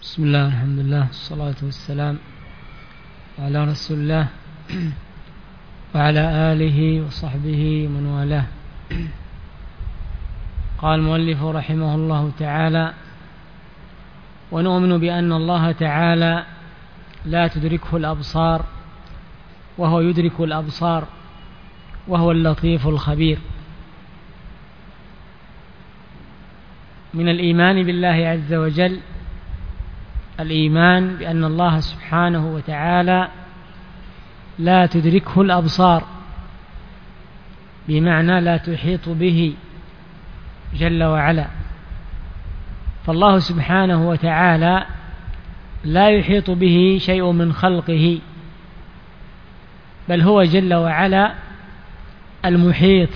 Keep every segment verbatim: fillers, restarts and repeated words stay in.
بسم الله الحمد لله والصلاة والسلام على رسول الله وعلى آله وصحبه ومن والاه. قال المؤلف رحمه الله تعالى: ونؤمن بأن الله تعالى لا تدركه الأبصار وهو يدرك الأبصار وهو اللطيف الخبير. من الإيمان بالله عز وجل الإيمان بأن الله سبحانه وتعالى لا تدركه الأبصار، بمعنى لا تحيط به جل وعلا، فالله سبحانه وتعالى لا يحيط به شيء من خلقه، بل هو جل وعلا المحيط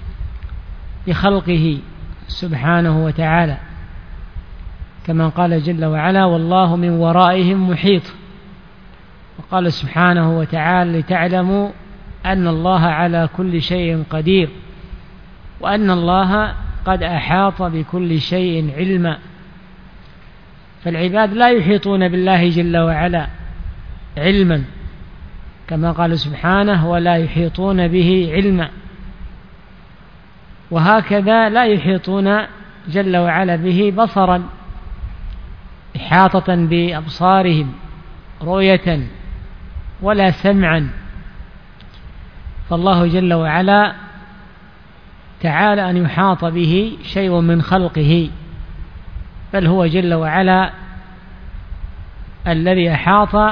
بخلقه سبحانه وتعالى، كما قال جل وعلا: والله من ورائهم محيط. وقال سبحانه وتعالى: لتعلموا أن الله على كل شيء قدير وأن الله قد أحاط بكل شيء علما. فالعباد لا يحيطون بالله جل وعلا علما، كما قال سبحانه: ولا يحيطون به علما. وهكذا لا يحيطون جل وعلا به بصرا، إحاطة بأبصارهم رؤية، ولا سمعا. فالله جل وعلا تعالى أن يحاط به شيء من خلقه، بل هو جل وعلا الذي أحاط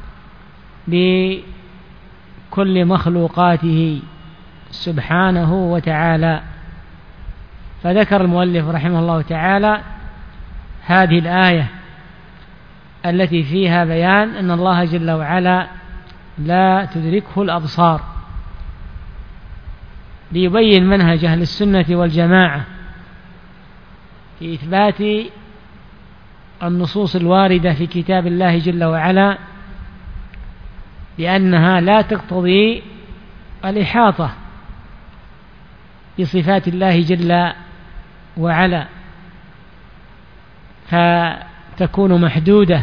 بكل مخلوقاته سبحانه وتعالى. فذكر المؤلف رحمه الله تعالى هذه الآية التي فيها بيان أن الله جل وعلا لا تدركه الأبصار، ليبين منهج أهل السنة والجماعة في إثبات النصوص الواردة في كتاب الله جل وعلا بأنها لا تقتضي الإحاطة بصفات الله جل وعلا، فتكون محدودة،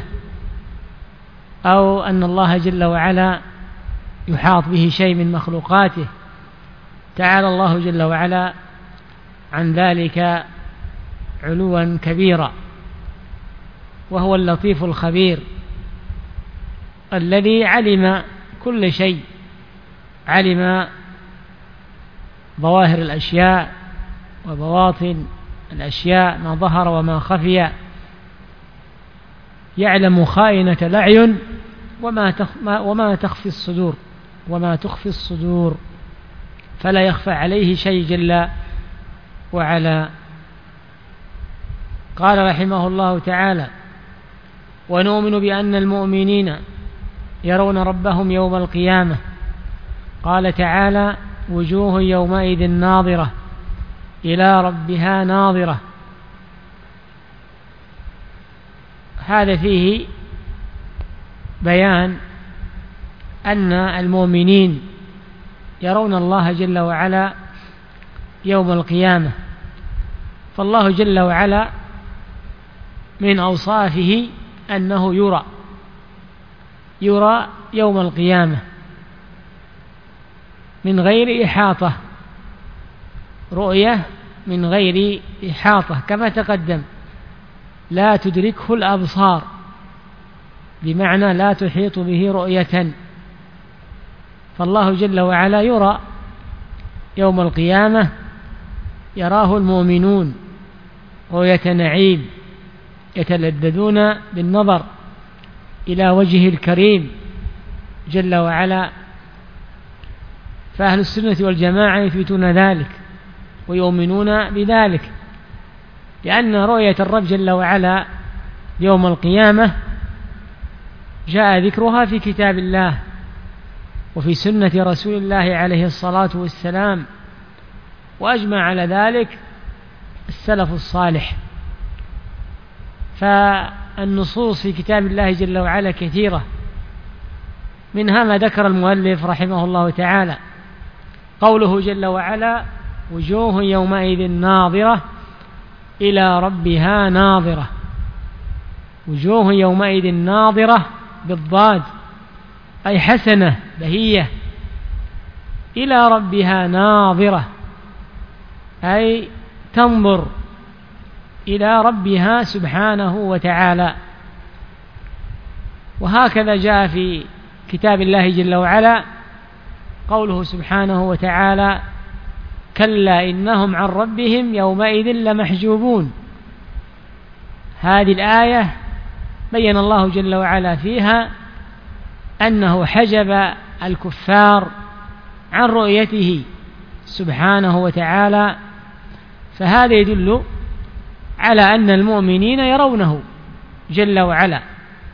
أو أن الله جل وعلا يحاط به شيء من مخلوقاته. تعالى الله جل وعلا عن ذلك علوا كبيرا، وهو اللطيف الخبير الذي علم كل شيء، علم ظواهر الأشياء وبواطن الأشياء، ما ظهر وما خفي، يعلم خائنة الأعين وما وما تخفي الصدور وما تخفي الصدور، فلا يخفى عليه شيء جل وعلا. قال رحمه الله تعالى: ونؤمن بأن المؤمنين يرون ربهم يوم القيامة. قال تعالى: وجوه يومئذ ناظرة إلى ربها ناظرة. هذا فيه بيان أن المؤمنين يرون الله جل وعلا يوم القيامة، فالله جل وعلا من أوصافه أنه يرى يرى يوم القيامة من غير إحاطة، رؤية من غير إحاطة، كما تقدم: لا تدركه الأبصار، بمعنى لا تحيط به رؤية. فالله جل وعلا يرى يوم القيامة، يراه المؤمنون رؤية نعيم، يتلذذون بالنظر إلى وجهه الكريم جل وعلا. فأهل السنة والجماعة يثبتون ذلك ويؤمنون بذلك، لأن رؤية الرب جل وعلا يوم القيامة جاء ذكرها في كتاب الله وفي سنة رسول الله عليه الصلاة والسلام، وأجمع على ذلك السلف الصالح. فالنصوص في كتاب الله جل وعلا كثيرة، منها ما ذكر المؤلف رحمه الله تعالى، قوله جل وعلا: وجوه يومئذ ناظرة إلى ربها ناظرة. وجوه يومئذ ناظرة بالضاد أي حسنة بهية، إلى ربها ناظرة أي تنظر إلى ربها سبحانه وتعالى. وهكذا جاء في كتاب الله جل وعلا قوله سبحانه وتعالى: كلا إنهم عن ربهم يومئذ لمحجوبون. هذه الآية بين الله جل وعلا فيها أنه حجب الكفار عن رؤيته سبحانه وتعالى، فهذا يدل على أن المؤمنين يرونه جل وعلا.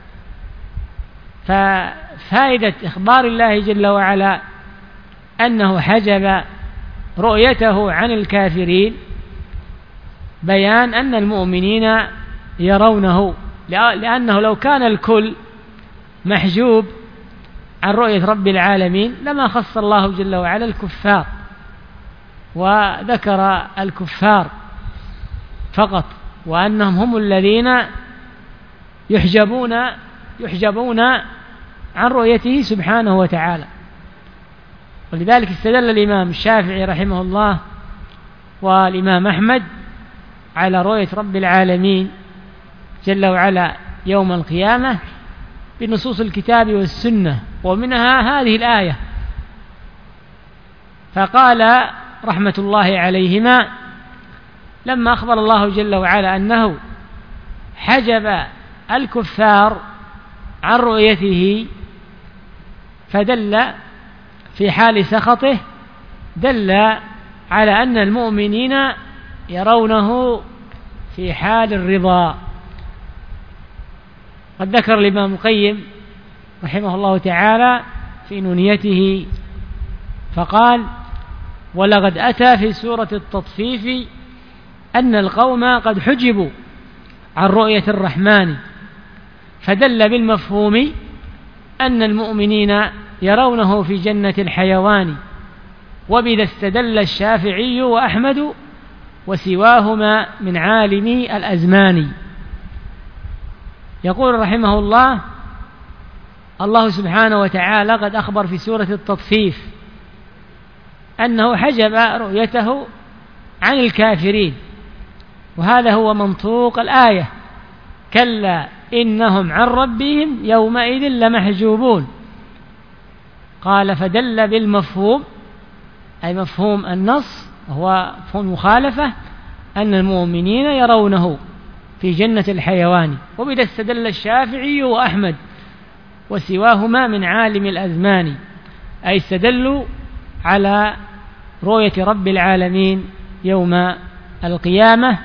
ففائدة إخبار الله جل وعلا أنه حجب رؤيته عن الكافرين بيان أن المؤمنين يرونه، لأنه لو كان الكل محجوب عن رؤية رب العالمين لما خص الله جل وعلا الكفار وذكر الكفار فقط، وأنهم هم الذين يحجبون يحجبون عن رؤيته سبحانه وتعالى. ولذلك استدل الإمام الشافعي رحمه الله والإمام أحمد على رؤية رب العالمين جل وعلا يوم القيامة بنصوص الكتاب والسنة، ومنها هذه الآية. فقال رحمة الله عليهما لما أخبر الله جل وعلا أنه حجب الكفار عن رؤيته فدل في حال سخطه دل على أن المؤمنين يرونه في حال الرضا. قد ذكر الإمام القيم رحمه الله تعالى في نونيته فقال: ولقد أتى في سورة التطفيف أن القوم قد حجبوا عن رؤية الرحمن، فدل بالمفهوم أن المؤمنين يرونه في جنة الحيوان، وبذا استدل الشافعي وأحمد وسواهما من عالم الأزمان. يقول رحمه الله: الله سبحانه وتعالى قد أخبر في سورة التطفيف أنه حجب رؤيته عن الكافرين، وهذا هو منطوق الآية: كلا إنهم عن ربهم يومئذ لمحجوبون. قال: فدل بالمفهوم أي مفهوم النص وهو مفهوم مخالفة أن المؤمنين يرونه في جنة الحيوان، وبذا استدل الشافعي وأحمد وسواهما من عالم الأزمان، أي استدلوا على رؤية رب العالمين يوم القيامة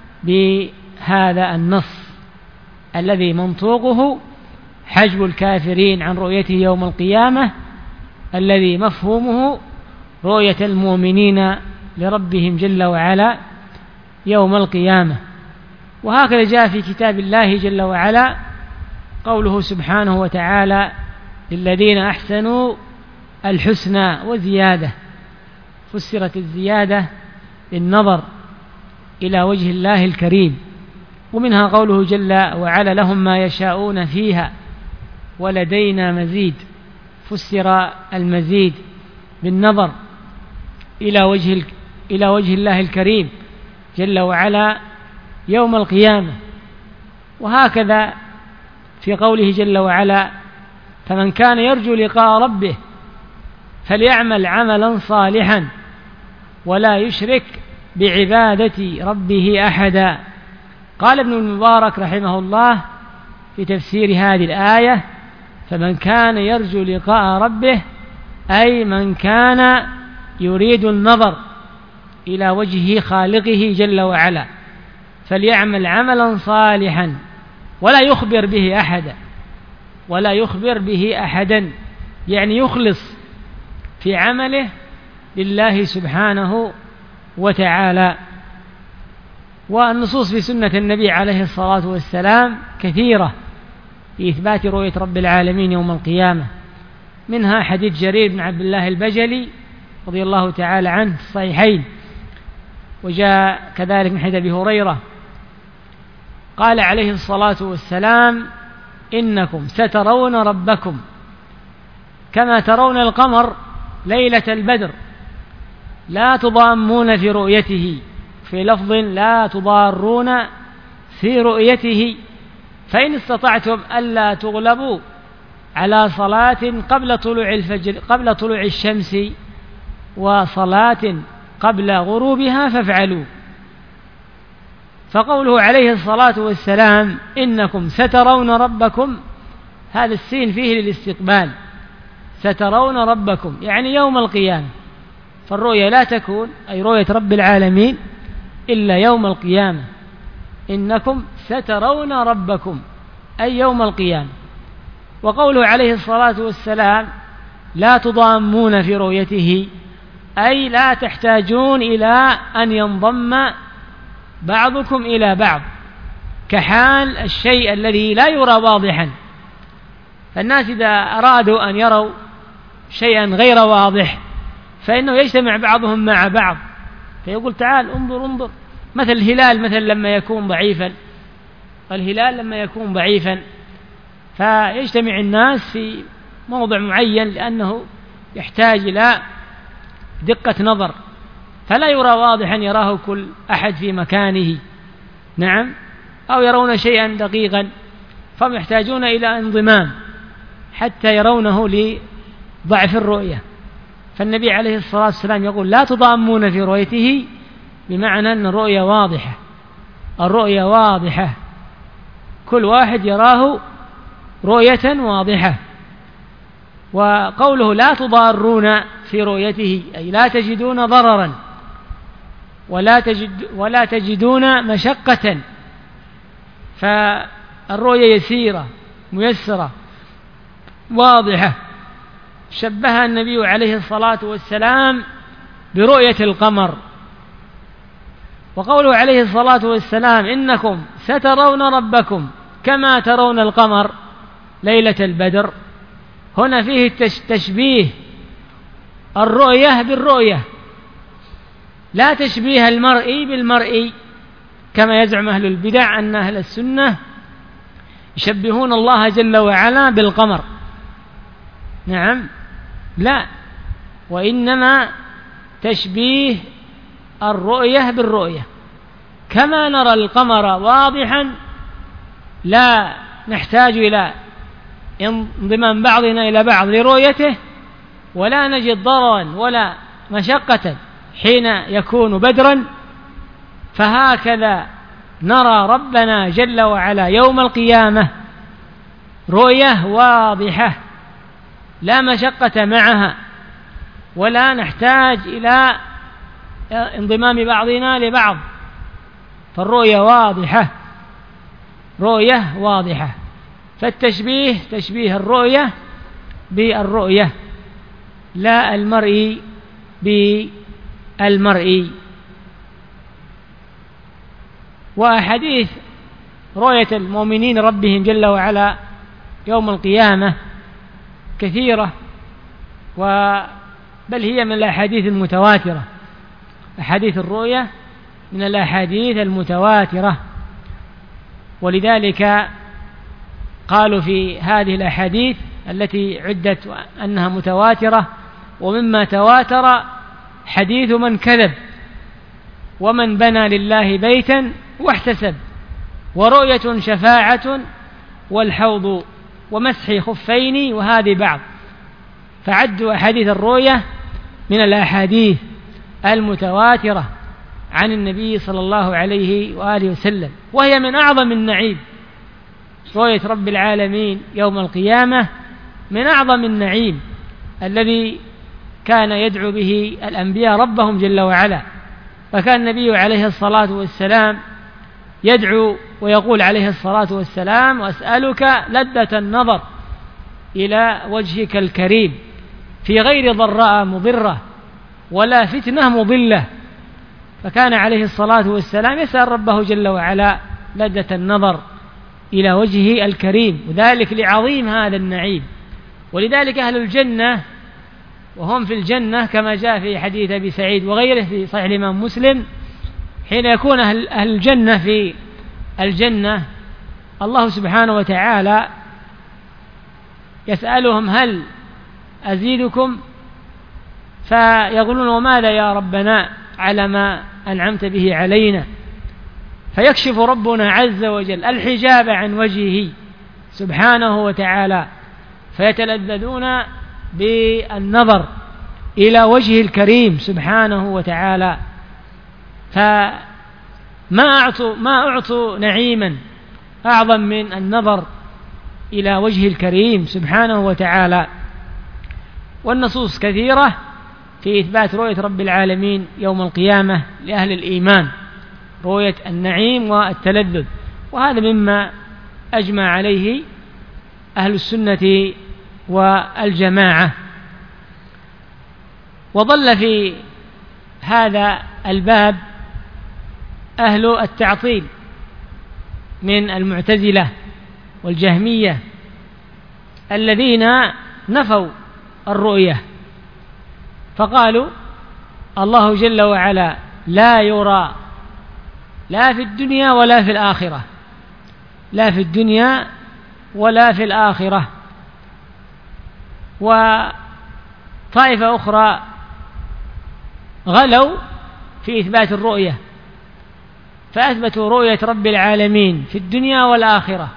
بهذا النص الذي منطوقه حجب الكافرين عن رؤيته يوم القيامة، الذي مفهومه رؤية المؤمنين لربهم جل وعلا يوم القيامة. وهكذا جاء في كتاب الله جل وعلا قوله سبحانه وتعالى: للذين أحسنوا الحسنى وزيادة. فسرت الزيادة بالنظر إلى وجه الله الكريم، ومنها قوله جل وعلا: لهم ما يشاءون فيها ولدينا مزيد. فسر المزيد بالنظر إلى وجه إلى وجه الله الكريم جل وعلا يوم القيامة. وهكذا في قوله جل وعلا: فمن كان يرجو لقاء ربه فليعمل عملا صالحا ولا يشرك بعبادة ربه أحدا. قال ابن المبارك رحمه الله في تفسير هذه الآية: فمن كان يرجو لقاء ربه أي من كان يريد النظر إلى وجه خالقه جل وعلا فليعمل عملا صالحا ولا يخبر به أحدا ولا يخبر به أحدا يعني يخلص في عمله لله سبحانه وتعالى. والنصوص في سنة النبي عليه الصلاة والسلام كثيرة في إثبات رؤية رب العالمين يوم القيامة، منها حديث جرير بن عبد الله البجلي رضي الله تعالى عنه في الصحيحين، وجاء كذلك من حديث أبي هريرة قال عليه الصلاة والسلام: إنكم سترون ربكم كما ترون القمر ليلة البدر لا تضامون في رؤيته، في لفظ لا تضارون في رؤيته، فإن استطعتم ألا تغلبوا على صلاة قبل طلوع الفجر قبل طلوع الشمس وصلاة قبل غروبها فافعلوا. فقوله عليه الصلاة والسلام: إنكم سترون ربكم، هذا السين فيه للاستقبال، سترون ربكم يعني يوم القيامة، فالرؤية لا تكون أي رؤية رب العالمين إلا يوم القيامة. إنكم سترون ربكم أي يوم القيامة. وقوله عليه الصلاة والسلام: لا تضامون في رؤيته، أي لا تحتاجون إلى أن ينضم بعضكم إلى بعض، كحال الشيء الذي لا يرى واضحا. فالناس إذا أرادوا أن يروا شيئا غير واضح فإنه يجتمع بعضهم مع بعض فيقول: تعال انظر انظر، مثل الهلال مثل لما يكون ضعيفا، الهلال لما يكون ضعيفا فيجتمع الناس في موضع معين لأنه يحتاج إلى دقة نظر، فلا يرى واضحا يراه كل أحد في مكانه، نعم، أو يرون شيئا دقيقا فهم يحتاجون إلى انضمام حتى يرونه لضعف الرؤية. فالنبي عليه الصلاة والسلام يقول: لا تضامون في رؤيته، بمعنى أن الرؤية واضحة، الرؤية واضحة، كل واحد يراه رؤية واضحة. وقوله لا تضارون في رؤيته أي لا تجدون ضررا ولا, تجد ولا تجدون مشقة، فالرؤية يسيرة ميسرة واضحة. شبه النبي عليه الصلاة والسلام برؤية القمر. وقوله عليه الصلاة والسلام: إنكم سترون ربكم كما ترون القمر ليلة البدر، هنا فيه تشبيه الرؤية بالرؤية، لا تشبيه المرئي بالمرئي كما يزعم أهل البدع أن أهل السنة يشبهون الله جل وعلا بالقمر. نعم، لا، وإنما تشبيه الرؤية بالرؤية، كما نرى القمر واضحا لا نحتاج إلى انضمام بعضنا إلى بعض لرؤيته، ولا نجد ضررا ولا مشقة حين يكون بدرا، فهكذا نرى ربنا جل وعلا يوم القيامة رؤية واضحة لا مشقة معها، ولا نحتاج إلى انضمام بعضنا لبعض، فالرؤية واضحة، رؤية واضحة. فالتشبيه تشبيه الرؤية بالرؤية لا المرئي بالمرئي. وأحاديث رؤية المؤمنين ربهم جل وعلا يوم القيامة كثيرة، بل هي من الأحاديث المتواترة، أحاديث الرؤية من الأحاديث المتواترة. ولذلك قالوا في هذه الأحاديث التي عدت أنها متواترة: ومما تواتر حديث من كذب، ومن بنى لله بيتا واحتسب، ورؤية شفاعة، والحوض، ومسح خفين، وهذه بعض. فعدوا أحاديث الرؤية من الأحاديث المتواترة عن النبي صلى الله عليه وآله وسلم، وهي من أعظم النعيم. رؤية رب العالمين يوم القيامة من أعظم النعيم الذي كان يدعو به الأنبياء ربهم جل وعلا. فكان النبي عليه الصلاة والسلام يدعو ويقول عليه الصلاة والسلام: وأسألك لذة النظر إلى وجهك الكريم في غير ضراء مضرة ولا فتنة مضلة. فكان عليه الصلاة والسلام يسأل ربه جل وعلا لذة النظر إلى وجهه الكريم، وذلك لعظيم هذا النعيم. ولذلك أهل الجنة وهم في الجنة كما جاء في حديث أبي سعيد وغيره في صحيح الإمام مسلم، حين يكون أهل, أهل الجنة في الجنة الله سبحانه وتعالى يسألهم هل أزيدكم؟ فيقولون وماذا يا ربنا على ما أنعمت به علينا؟ فيكشف ربنا عز وجل الحجاب عن وجهه سبحانه وتعالى، فيتلذذون بالنظر إلى وجه الكريم سبحانه وتعالى. فما أعطوا ما أعطوا نعيما أعظم من النظر إلى وجه الكريم سبحانه وتعالى. والنصوص كثيرة في إثبات رؤية رب العالمين يوم القيامة لأهل الإيمان، رؤية النعيم والتلذذ، وهذا مما أجمع عليه أهل السنة والجماعة. وظل في هذا الباب أهل التعطيل من المعتزلة والجهمية الذين نفوا الرؤية، فقالوا الله جل وعلا لا يرى لا في الدنيا ولا في الآخرة، لا في الدنيا ولا في الآخرة. وطائفة أخرى غلوا في إثبات الرؤية، فأثبتوا رؤية رب العالمين في الدنيا والآخرة.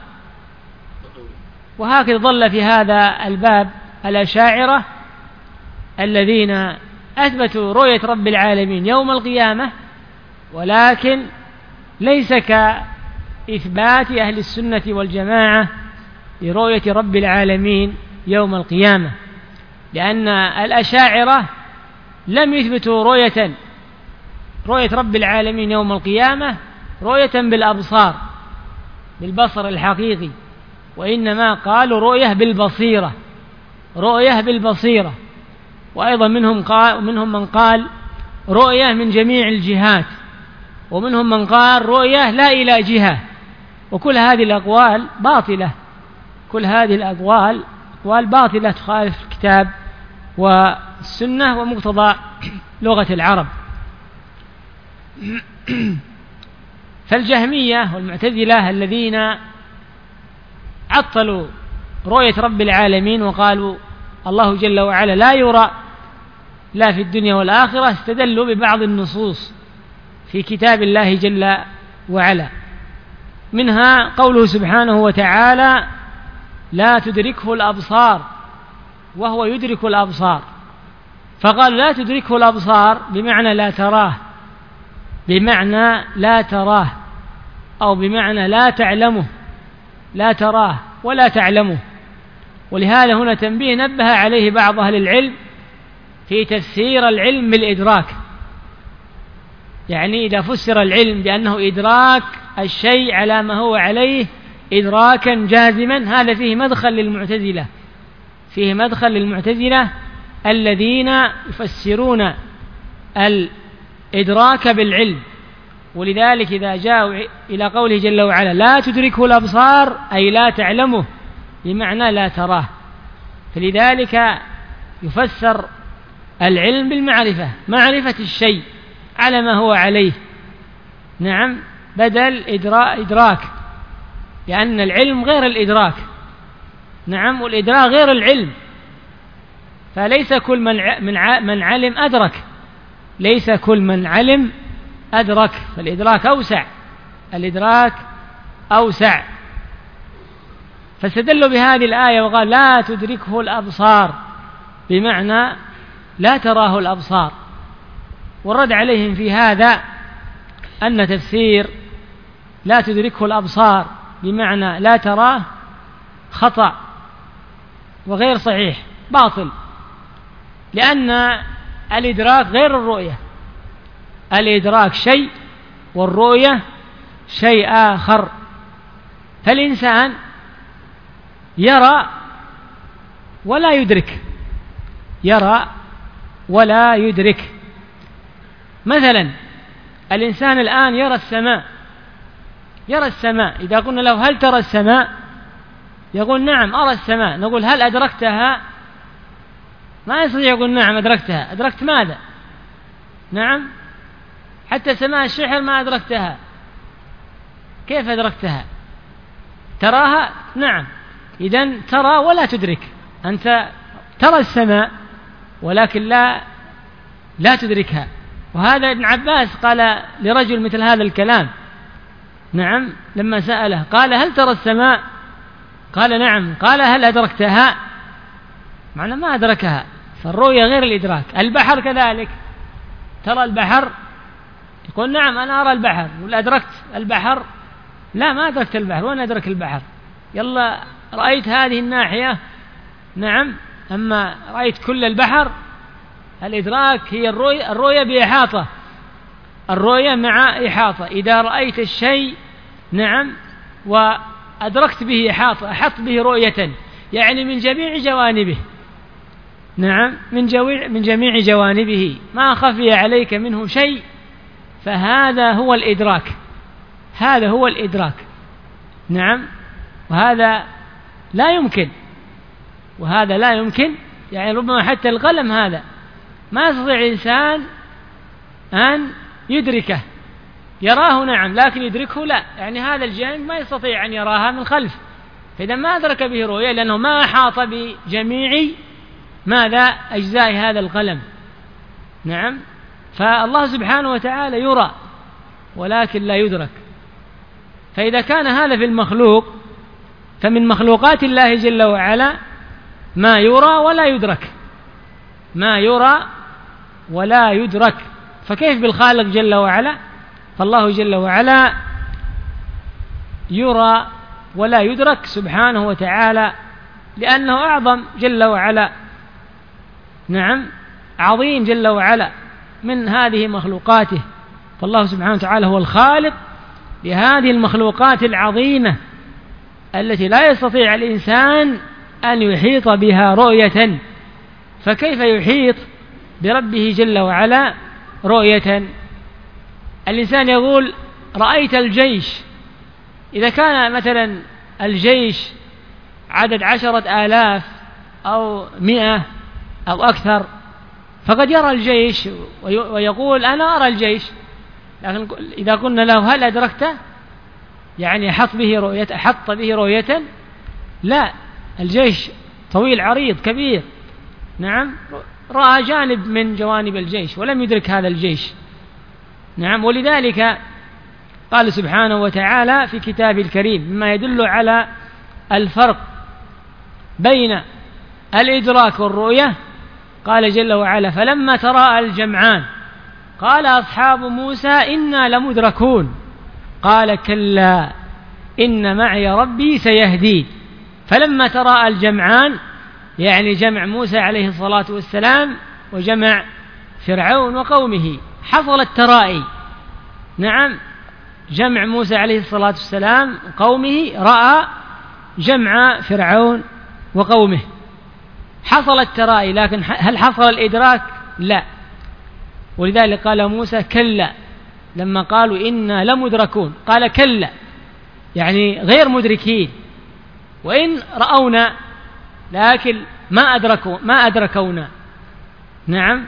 وهكذا ظل في هذا الباب الأشاعرة الذين أثبتوا رؤية رب العالمين يوم القيامة، ولكن ليس كإثبات أهل السنة والجماعة لرؤية رب العالمين يوم القيامة، لأن الأشاعرة لم يثبتوا رؤية رؤية رب العالمين يوم القيامة رؤية بالأبصار بالبصر الحقيقي، وإنما قالوا رؤية بالبصيرة، رؤية بالبصيرة. وأيضا منهم قال منهم من قال رؤية من جميع الجهات، ومنهم من قال رؤية لا إلى جهة. وكل هذه الأقوال باطلة، كل هذه الأقوال أقوال باطلة تخالف الكتاب والسنة ومقتضى لغة العرب. فالجهمية والمعتزلة الذين عطلوا رؤية رب العالمين وقالوا الله جل وعلا لا يرى لا في الدنيا والآخرة، استدلوا ببعض النصوص في كتاب الله جل وعلا، منها قوله سبحانه وتعالى لا تدركه الأبصار وهو يدرك الأبصار. فقال لا تدركه الأبصار بمعنى لا تراه، بمعنى لا تراه، أو بمعنى لا تعلمه، لا تراه ولا تعلمه. ولهذا هنا تنبيه نبه عليه بعض أهل العلم في تفسير العلم بالإدراك، يعني إذا فسر العلم بأنه إدراك الشيء على ما هو عليه إدراكا جازما، هذا فيه مدخل للمعتزلة، فيه مدخل للمعتزلة الذين يفسرون الإدراك بالعلم. ولذلك إذا جاءوا إلى قوله جل وعلا لا تدركه الأبصار أي لا تعلمه بمعنى لا تراه، فلذلك يفسر العلم بالمعرفة، معرفة الشيء على ما هو عليه، نعم، بدل إدراك، لأن العلم غير الإدراك، نعم، والإدراك غير العلم. فليس كل من من علم أدرك، ليس كل من علم أدرك، فالإدراك أوسع، الإدراك أوسع. فاستدلوا بهذه الآية وقال لا تدركه الأبصار بمعنى لا تراه الأبصار. والرد عليهم في هذا أن تفسير لا تدركه الأبصار بمعنى لا تراه خطأ وغير صحيح، باطل، لأن الإدراك غير الرؤية، الإدراك شيء والرؤية شيء آخر. فالإنسان يرى ولا يدرك، يرى ولا يدرك. مثلا الإنسان الآن يرى السماء، يرى السماء، إذا قلنا له هل ترى السماء؟ يقول نعم أرى السماء. نقول هل أدركتها؟ ما يستطيع يقول نعم أدركتها. أدركت ماذا؟ نعم، حتى سماء الشحر ما أدركتها. كيف أدركتها؟ تراها؟ نعم. إذن ترى ولا تدرك، أنت ترى السماء ولكن لا لا تدركها. وهذا ابن عباس قال لرجل مثل هذا الكلام، نعم، لما سأله قال هل ترى السماء؟ قال نعم. قال هل أدركتها؟ معنى ما أدركها، فالرؤية غير الإدراك. البحر كذلك، ترى البحر؟ يقول نعم أنا أرى البحر. ولا أدركت البحر؟ لا، ما أدركت البحر. وين أدرك البحر؟ يلا رأيت هذه الناحية، نعم، أما رأيت كل البحر. الإدراك هي الرؤية، الرؤية بإحاطة، الرؤية مع إحاطة. إذا رأيت الشيء، نعم، وأدركت به إحاطة، أحط به رؤية، يعني من جميع جوانبه، نعم، من جميع من جميع جوانبه، ما خفي عليك منه شيء، فهذا هو الإدراك، هذا هو الإدراك، نعم. وهذا لا يمكن، وهذا لا يمكن، يعني ربما حتى القلم هذا ما يستطيع الإنسان أن يدركه، يراه نعم لكن يدركه لا، يعني هذا الجانب ما يستطيع أن يراها من خلف، فإذا ما أدرك به رؤية لأنه ما أحاط بجميع ماذا أجزاء هذا القلم، نعم. فالله سبحانه وتعالى يرى ولكن لا يدرك. فإذا كان هذا في المخلوق، فمن مخلوقات الله جل وعلا ما يرى ولا يدرك، ما يرى ولا يدرك، فكيف بالخالق جل وعلا؟ فالله جل وعلا يرى ولا يدرك سبحانه وتعالى، لأنه أعظم جل وعلا، نعم، عظيم جل وعلا من هذه مخلوقاته. فالله سبحانه وتعالى هو الخالق لهذه المخلوقات العظيمة التي لا يستطيع الإنسان أن يحيط بها رؤية، فكيف يحيط بربه جل وعلا رؤية؟ الإنسان يقول رأيت الجيش، إذا كان مثلا الجيش عدد عشرة آلاف أو مئة أو أكثر، فقد يرى الجيش ويقول أنا أرى الجيش، لكن إذا قلنا له هل أدركته؟ يعني أحط به رؤية، أحط به رؤية؟ لا، الجيش طويل عريض كبير، نعم، رأى جانب من جوانب الجيش ولم يدرك هذا الجيش، نعم. ولذلك قال سبحانه وتعالى في كتابه الكريم مما يدل على الفرق بين الإدراك والرؤية، قال جل وعلا فلما تراءى الجمعان قال أصحاب موسى إنا لمدركون قال كلا إن معي ربي سيهدين. فلما تراءى الجمعان يعني جمع موسى عليه الصلاة والسلام وجمع فرعون وقومه، حصل الترائي، نعم، جمع موسى عليه الصلاة والسلام وقومه رأى جمع فرعون وقومه، حصل الترائي، لكن هل حصل الإدراك؟ لا. ولذلك قال موسى كلا، لما قالوا إنا لمدركون قال كلا، يعني غير مدركين، وإن رأونا لكن ما أدركوا ما أدركونا، نعم.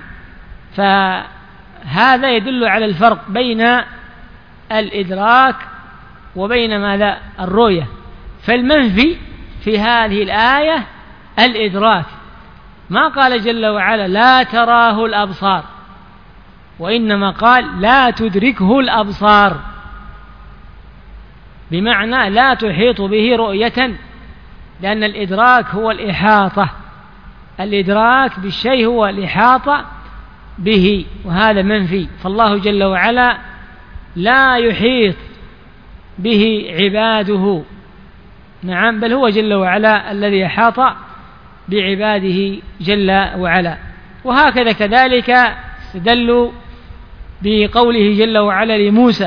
فهذا يدل على الفرق بين الإدراك وبين ماذا؟ الرؤية. فالمنفي في هذه الآية الإدراك، ما قال جل وعلا لا تراه الأبصار، وإنما قال لا تدركه الأبصار، بمعنى لا تحيط به رؤية، لأن الإدراك هو الإحاطة، الإدراك بالشيء هو الإحاطة به، وهذا منفي. فالله جل وعلا لا يحيط به عباده، نعم، بل هو جل وعلا الذي أحاط بعباده جل وعلا. وهكذا كذلك استدلوا بقوله جل وعلا لموسى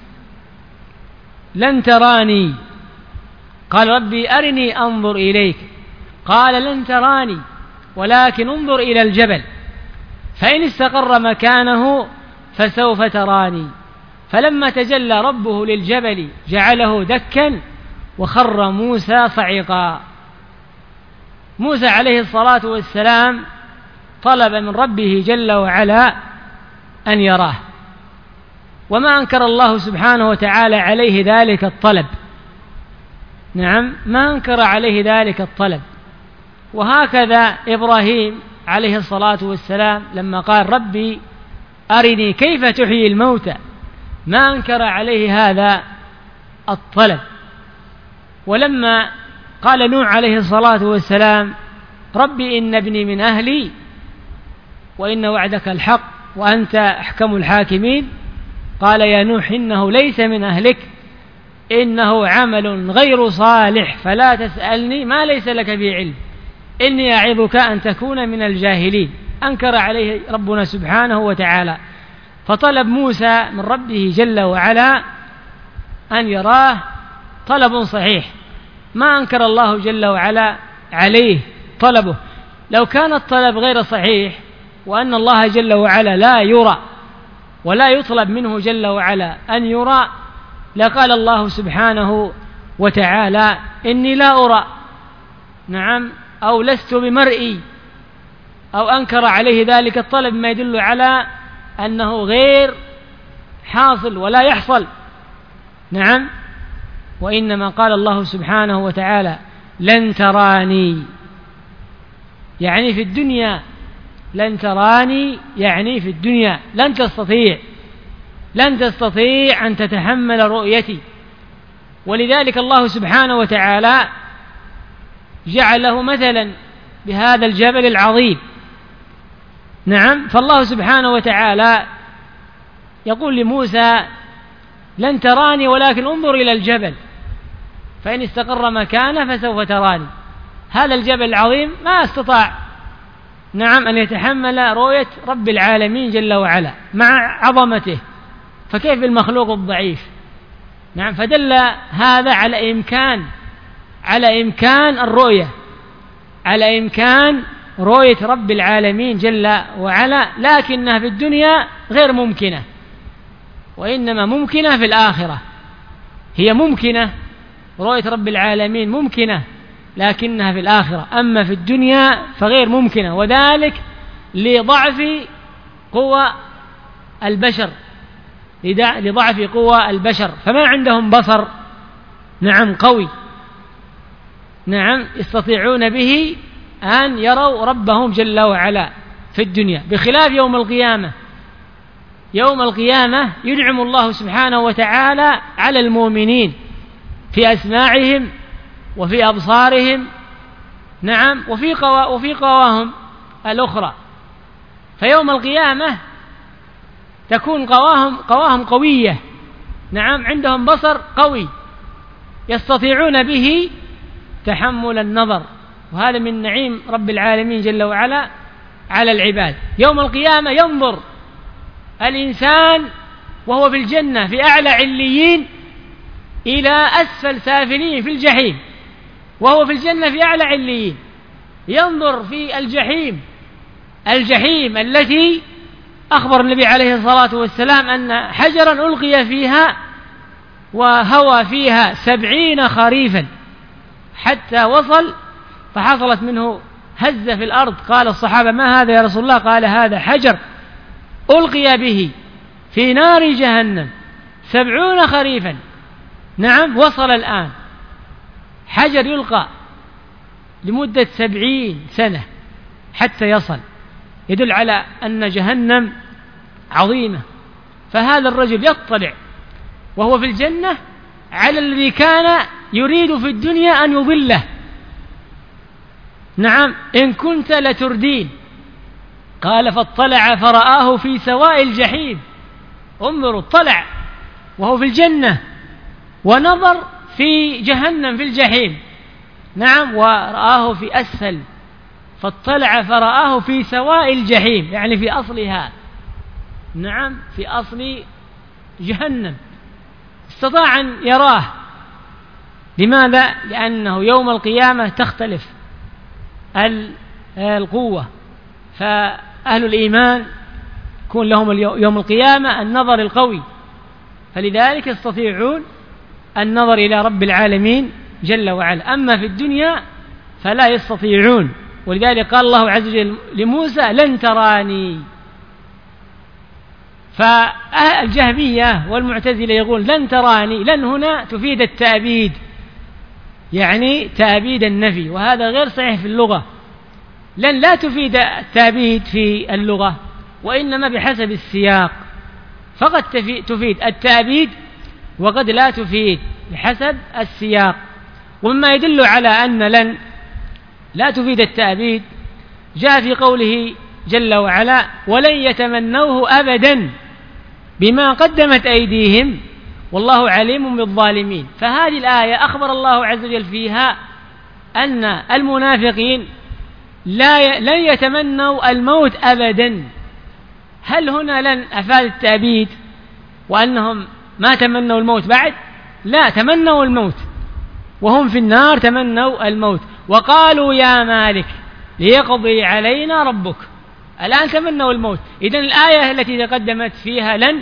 لن تراني، قال ربي أرني أنظر إليك، قال لن تراني ولكن انظر إلى الجبل فإن استقر مكانه فسوف تراني. فلما تجلى ربه للجبل جعله دكا وخر موسى صعقا. موسى عليه الصلاة والسلام طلب من ربه جل وعلا أن يراه، وما أنكر الله سبحانه وتعالى عليه ذلك الطلب. نعم، ما أنكر عليه ذلك الطلب. وهكذا إبراهيم عليه الصلاة والسلام لما قال ربي أرني كيف تحيي الموتى ما أنكر عليه هذا الطلب. ولما قال نوح عليه الصلاة والسلام ربي إن ابني من أهلي وإن وعدك الحق وأنت أحكم الحاكمين، قال يا نوح إنه ليس من أهلك إنه عمل غير صالح فلا تسألني ما ليس لك به علم إني أعظك أن تكون من الجاهلين. أنكر عليه ربنا سبحانه وتعالى. فطلب موسى من ربه جل وعلا أن يراه طلب صحيح، ما أنكر الله جل وعلا عليه طلبه. لو كان الطلب غير صحيح وأن الله جل وعلا لا يرى ولا يطلب منه جل وعلا أن يرى لقال الله سبحانه وتعالى إني لا أرى، نعم، أو لست بمرئي، أو أنكر عليه ذلك الطلب ما يدل على أنه غير حاصل ولا يحصل. نعم، وإنما قال الله سبحانه وتعالى لن تراني يعني في الدنيا، لن تراني يعني في الدنيا لن تستطيع لن تستطيع أن تتحمل رؤيتي. ولذلك الله سبحانه وتعالى جعله مثلا بهذا الجبل العظيم. نعم، فالله سبحانه وتعالى يقول لموسى لن تراني ولكن انظر إلى الجبل فإن استقر مكانه فسوف تراني. هذا الجبل العظيم ما استطاع نعم أن يتحمل رؤية رب العالمين جل وعلا مع عظمته، فكيف المخلوق الضعيف؟ نعم، فدل هذا على إمكان على إمكان الرؤية، على إمكان رؤية رب العالمين جل وعلا، لكنها في الدنيا غير ممكنة، وإنما ممكنة في الآخرة. هي ممكنة رؤية رب العالمين ممكنة لكنها في الآخرة، أما في الدنيا فغير ممكنة، وذلك لضعف قوى البشر لضعف قوى البشر فما عندهم بصر نعم قوي نعم يستطيعون به أن يروا ربهم جل وعلا في الدنيا، بخلاف يوم القيامة. يوم القيامة ينعم الله سبحانه وتعالى على المؤمنين في أسماعهم وفي أبصارهم نعم وفي قوا وفي قواهم الأخرى. فيوم القيامة تكون قواهم قواهم قوية نعم، عندهم بصر قوي يستطيعون به تحمل النظر، وهذا من نعيم رب العالمين جل وعلا على العباد. يوم القيامة ينظر الإنسان وهو في الجنة في أعلى عليين إلى أسفل سافلين في الجحيم، وهو في الجنة في أعلى عليين. ينظر في الجحيم الجحيم التي أخبر النبي عليه الصلاة والسلام أن حجرا ألقي فيها وهوى فيها سبعين خريفا حتى وصل فحصلت منه هزة في الأرض. قال الصحابة ما هذا يا رسول الله؟ قال هذا حجر ألقي به في نار جهنم سبعون خريفا. نعم، وصل الآن حجر يلقى لمدة سبعين سنة حتى يصل، يدل على أن جهنم عظيمة. فهذا الرجل يطلع وهو في الجنة على الذي كان يريد في الدنيا أن يضله. نعم، إن كنت لتردين. قال فاطلع فرآه في سواء الجحيم. انظروا، اطلع وهو في الجنة ونظر في جهنم في الجحيم. نعم، ورآه في أسفل. فاطلع فرآه في سواء الجحيم يعني في أصلها. نعم، في أصل جهنم استطاع أن يراه. لماذا؟ لأنه يوم القيامة تختلف القوة، فأهل الإيمان يكون لهم يوم القيامة النظر القوي، فلذلك يستطيعون النظر إلى رب العالمين جل وعلا. أما في الدنيا فلا يستطيعون، ولذلك قال الله عز وجل لموسى لن تراني. فالجهمية والمعتزلة يقول لن تراني، لن هنا تفيد التأبيد، يعني تأبيد النفي، وهذا غير صحيح في اللغة. لن لا تفيد التأبيد في اللغة، وإنما بحسب السياق، فقد تفيد التأبيد وقد لا تفيد بحسب السياق. ومما يدل على أن لن لا تفيد التأبيد جاء في قوله جل وعلا ولن يتمنوه أبدا بما قدمت أيديهم والله عليم بالظالمين. فهذه الآية أخبر الله عز وجل فيها أن المنافقين لا لن يتمنوا الموت أبدا. هل هنا لن أفاد التأبيد وأنهم ما تمنوا الموت بعد؟ لا، تمنوا الموت وهم في النار، تمنوا الموت وقالوا يا مالك ليقضي علينا ربك. الآن تمنوا الموت. إذن الآية التي تقدمت فيها لن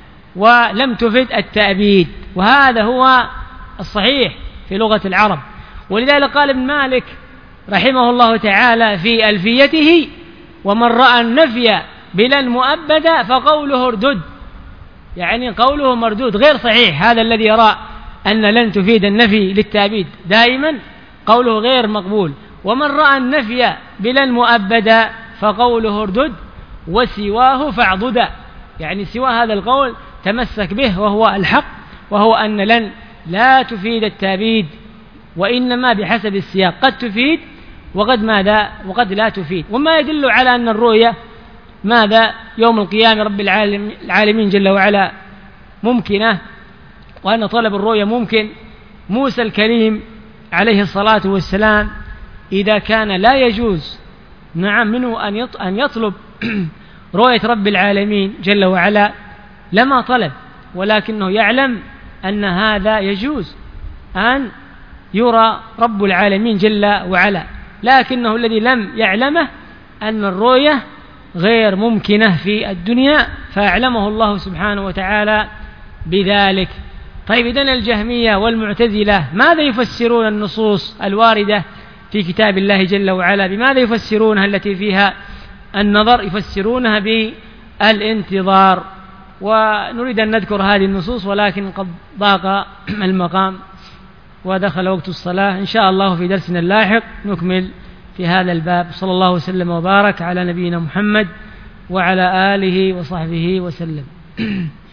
ولم تفد التأبيد، وهذا هو الصحيح في لغة العرب. ولذلك قال ابن مالك رحمه الله تعالى في ألفيته ومن رأى النفي بلا المؤبد فقوله اردد، يعني قوله مردود غير صحيح. هذا الذي يرى أن لن تفيد النفي للتأبيد دائما قوله غير مقبول. ومن رأى النفي بلا المؤبد فقوله اردد وسواه فاعضد، يعني سوى هذا القول تمسك به وهو الحق، وهو أن لن لا تفيد التأبيد وإنما بحسب السياق، قد تفيد وقد ماذا وقد لا تفيد. وما يدل على أن الرؤية ماذا يوم القيامة رب العالمين جل وعلا ممكنة، وأن طلب الرؤية ممكن. موسى الكريم عليه الصلاة والسلام إذا كان لا يجوز نعم منه أن يطلب رؤية رب العالمين جل وعلا لما طلب، ولكنه يعلم أن هذا يجوز أن يرى رب العالمين جل وعلا، لكنه الذي لم يعلمه أن الرؤية غير ممكنة في الدنيا، فأعلمه الله سبحانه وتعالى بذلك. طيب إذن الجهمية والمعتزلة ماذا يفسرون النصوص الواردة في كتاب الله جل وعلا؟ بماذا يفسرونها التي فيها النظر؟ يفسرونها بالانتظار. ونريد أن نذكر هذه النصوص ولكن قد ضاق المقام ودخل وقت الصلاة. إن شاء الله في درسنا اللاحق نكمل في هذا الباب. صلى الله وسلم وبارك على نبينا محمد وعلى آله وصحبه وسلم.